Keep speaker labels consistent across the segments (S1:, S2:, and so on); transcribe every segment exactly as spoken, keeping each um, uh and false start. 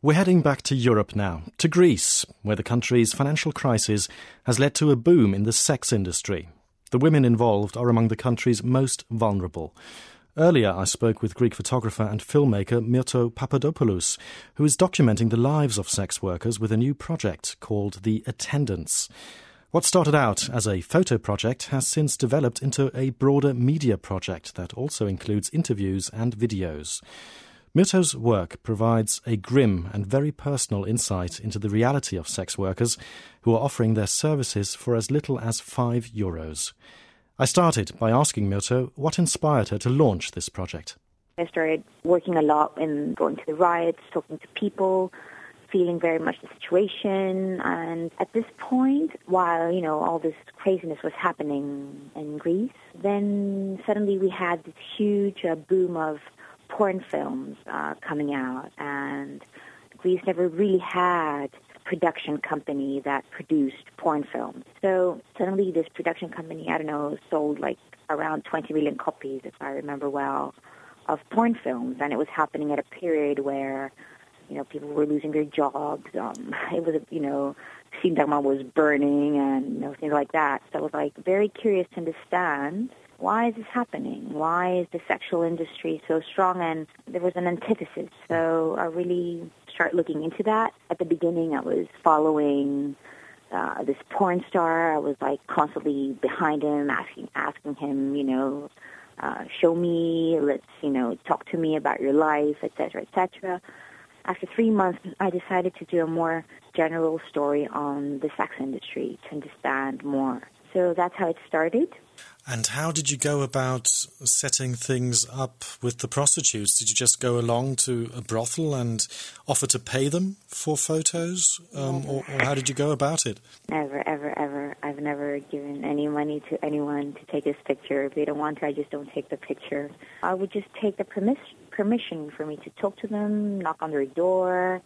S1: We're heading back to Europe now, to Greece, where the country's financial crisis has led to a boom in the sex industry. The women involved are among the country's most vulnerable. Earlier, I spoke with Greek photographer and filmmaker Myrto Papadopoulos, who is documenting the lives of sex workers with a new project called The Attendants. What started out as a photo project has since developed into a broader media project that also includes interviews and videos. Myrto's work provides a grim and very personal insight into the reality of sex workers who are offering their services for as little as five euros. I started by asking Myrto what inspired her to launch this project.
S2: I started working a lot in going to the riots, talking to people, feeling very much the situation. And at this point, while, you know, all this craziness was happening in Greece, then suddenly we had this huge uh, boom of porn films uh, coming out, and Greece never really had a production company that produced porn films. So suddenly this production company, I don't know, sold like around twenty million copies, if I remember well, of porn films, and it was happening at a period where, you know, people were losing their jobs. Um, it was, you know, Syntagma was burning and, you know, things like that. So I was like very curious to understand, why is this happening? Why is the sexual industry so strong? And there was an antithesis. So I really started looking into that. At the beginning, I was following uh, this porn star. I was like constantly behind him, asking asking him, you know, uh, show me, let's, you know, talk to me about your life, et cetera, et cetera. After three months, I decided to do a more general story on the sex industry to understand more. So that's how it started.
S1: And how did you go about setting things up with the prostitutes? Did you just go along to a brothel and offer to pay them for photos? Um, or, or how did you go about it?
S2: Never, ever, ever. I've never given any money to anyone to take this picture. If they don't want to, I just don't take the picture. I would just take the permis- permission for me to talk to them, knock on their door.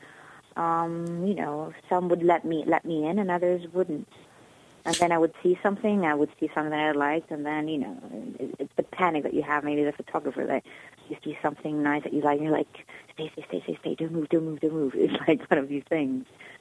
S2: Um, you know, some would let me let me in and others wouldn't. And then I would see something, I would see something that I liked, and then, you know, it, it's the panic that you have, maybe the photographer, that you see something nice that you like, and you're like, stay, stay, stay, stay, stay, don't move, don't move, don't move. It's like one of these things.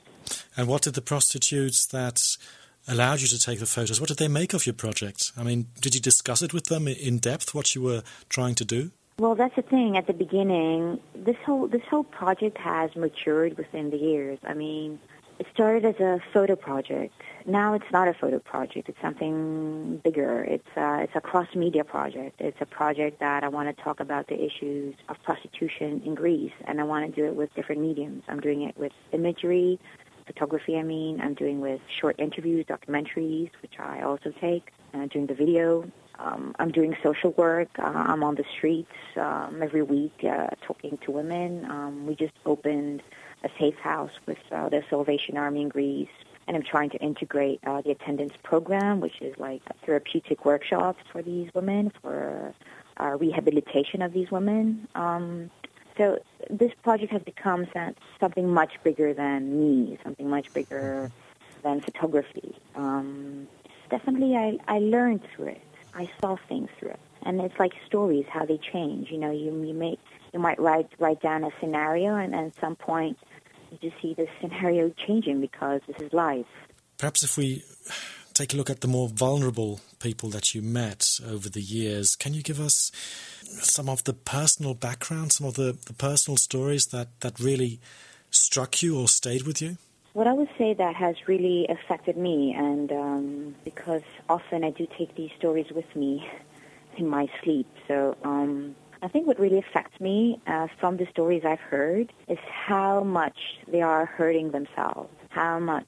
S1: And what did the prostitutes that allowed you to take the photos, what did they make of your project? I mean, did you discuss it with them in depth, what you were trying to do?
S2: Well, that's the thing. At the beginning, this whole this whole project has matured within the years. I mean, it started as a photo project. Now it's not a photo project. It's something bigger. It's a, it's a cross-media project. It's a project that I want to talk about the issues of prostitution in Greece, and I want to do it with different mediums. I'm doing it with imagery, photography, I mean. I'm doing with short interviews, documentaries, which I also take. And I'm doing the video. Um, I'm doing social work. Uh, I'm on the streets um, every week uh, talking to women. Um, we just opened a safe house with uh, the Salvation Army in Greece. And I'm trying to integrate uh, the attendance program, which is like therapeutic workshops for these women, for uh, rehabilitation of these women. Um, so this project has become something much bigger than me, something much bigger than photography. Um, definitely, I, I learned through it. I saw things through it. And it's like stories, how they change. You know, you, you, make, you might write, write down a scenario, and, and at some point, you see this scenario changing because this is life.
S1: Perhaps if we take a look at the more vulnerable people that you met over the years, can you give us some of the personal background, some of the, the personal stories that, that really struck you or stayed with you?
S2: What I would say that has really affected me, and um, because often I do take these stories with me in my sleep, so... Um, I think what really affects me uh, from the stories I've heard is how much they are hurting themselves, how much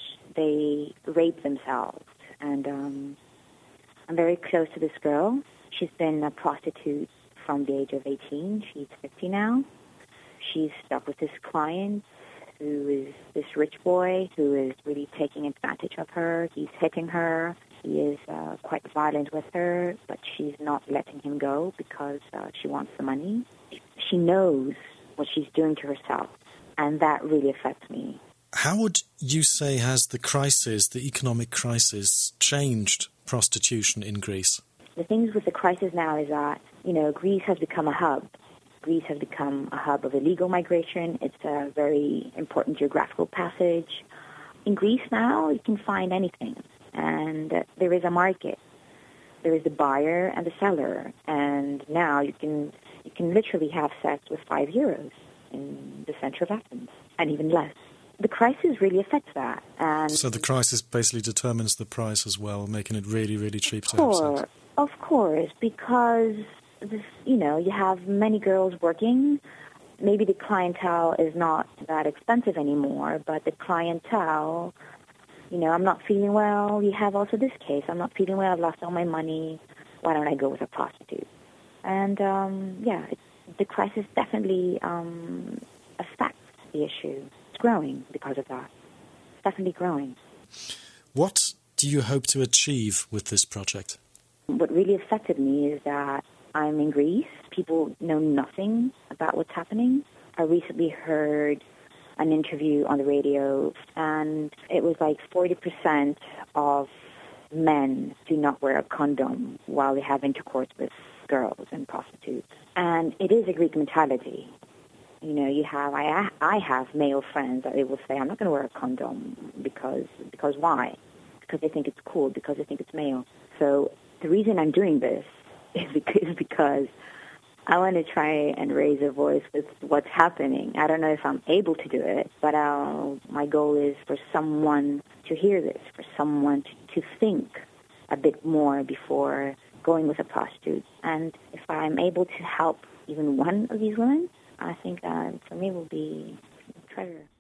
S2: they rape themselves. And um, I'm very close to this girl. She's been a prostitute from the age of eighteen. She's fifty now. She's stuck with this client who is this rich boy who is really taking advantage of her. He's hitting her. He is uh, quite violent with her, but she's not letting him go because uh, she wants the money. She knows what she's doing to herself, and that really affects me.
S1: How would you say has the crisis, the economic crisis, changed prostitution in Greece?
S2: The things with the crisis now is that, you know, Greece has become a hub. Greece has become a hub of illegal migration. It's a very important geographical passage. In Greece now, you can find anything, and uh, there is a market. There is the buyer and the seller, and now you can you can literally have sex with five euros in the center of Athens, and even less. The crisis really affects that. And
S1: so the crisis basically determines the price as well, making it really, really cheap to have sex.
S2: Of course, because this, you know, you have many girls working. Maybe the clientele is not that expensive anymore, but the clientele, you know, I'm not feeling well. You have also this case. I'm not feeling well. I've lost all my money. Why don't I go with a prostitute? And, um, yeah, it, the crisis definitely um, affects the issue. It's growing because of that. It's definitely growing.
S1: What do you hope to achieve with this project?
S2: What really affected me is that I'm in Greece. People know nothing about what's happening. I recently heard an interview on the radio, and it was like forty percent of men do not wear a condom while they have intercourse with girls and prostitutes. And it is a Greek mentality. You know, you have, I, I have male friends that they will say, I'm not going to wear a condom because, because why? Because they think it's cool, because they think it's male. So the reason I'm doing this is because I want to try and raise a voice with what's happening. I don't know if I'm able to do it, but uh, my goal is for someone to hear this, for someone to, to think a bit more before going with a prostitute. And if I'm able to help even one of these women, I think uh, for me will be a treasure.